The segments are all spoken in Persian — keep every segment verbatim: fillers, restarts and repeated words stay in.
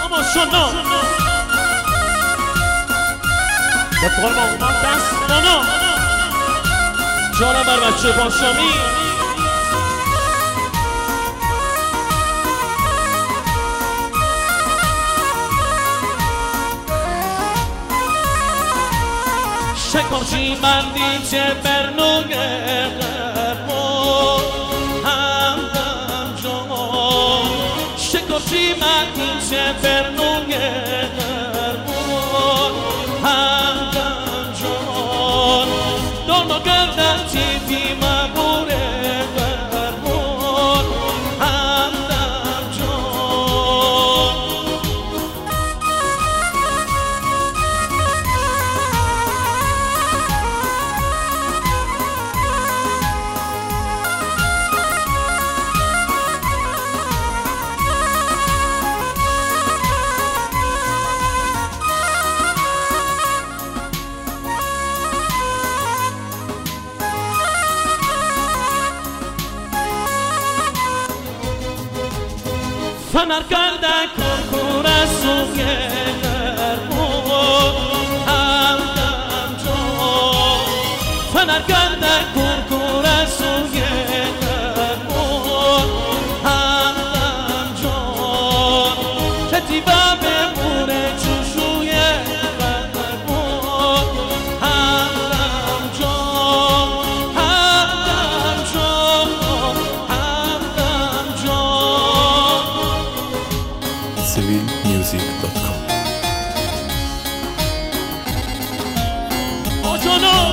اما شنا به قربان اومد دست بانا جانم بر بچه باشامی شکارچی مندی چه برنوگه قربان همدم جان شکارچی مندی چه برنوگه قربان همدم جان دارما گردن چیتی مبوره قربان همدم جان فنر کرده کنکور سوی قربان همدم جان فنر کرده کنکور سوی قربان همدم جان کتیبه بمونه چوشوی قربان همدم جان همدم جان همدم جان سویل میوزیک دات کام آجانا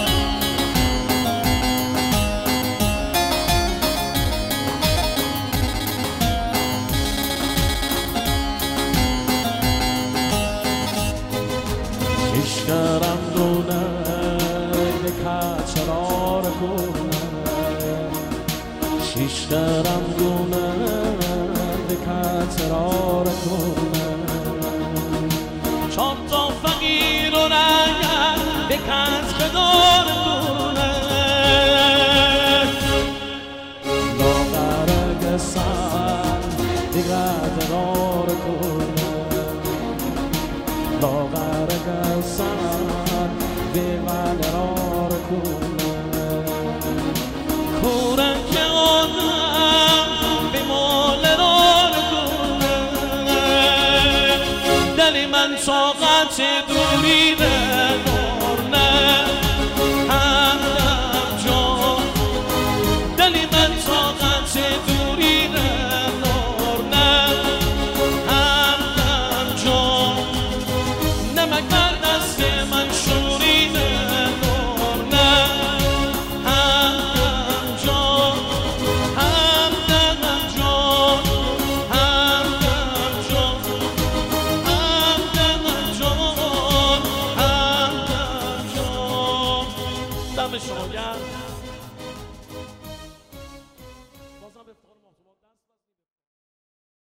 Kishkaram dona dekha charar kona Kishkaram dona dekha charar kona چون تا فقیر و رنگر به کس بدار کنه لاغر گسان دیگرار کنا لاغر گسان دیگرار کنا کورن که آدم به مال رار کنه دلی من طاقت دوری ندار نه همدم جان دلی من طاقت دوری ندار نه همدم جان نمک بر دست من شوری ندار نه همدم جان همدم جان همدم جان همدم جان همدم جان دم شما گرم